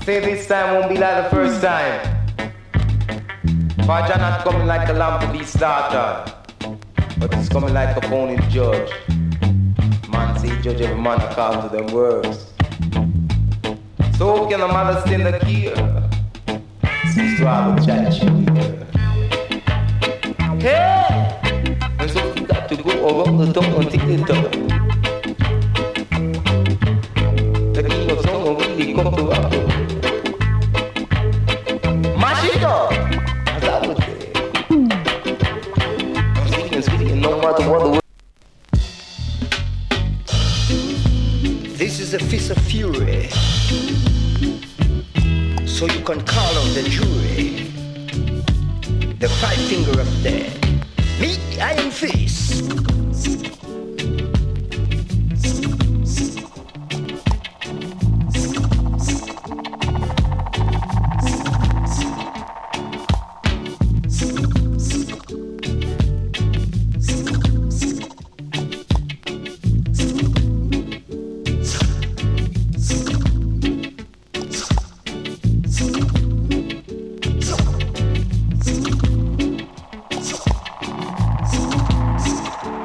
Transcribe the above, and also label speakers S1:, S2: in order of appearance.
S1: Say this time won't be like the first time. Fajr not coming like a lamb to be slaughtered, but it's coming like a phony judge. Man say judge every man according to them words. So can a mother stand the key? Cease to have a chat. Hey! And so you got to go around the tongue until the tongue. The king of song will really come to rock. Mash it up! As I would say. I'm speaking no matter what the word.
S2: This is a fist of fury. So you can call on the jury. The five finger of death. Me, I am fist.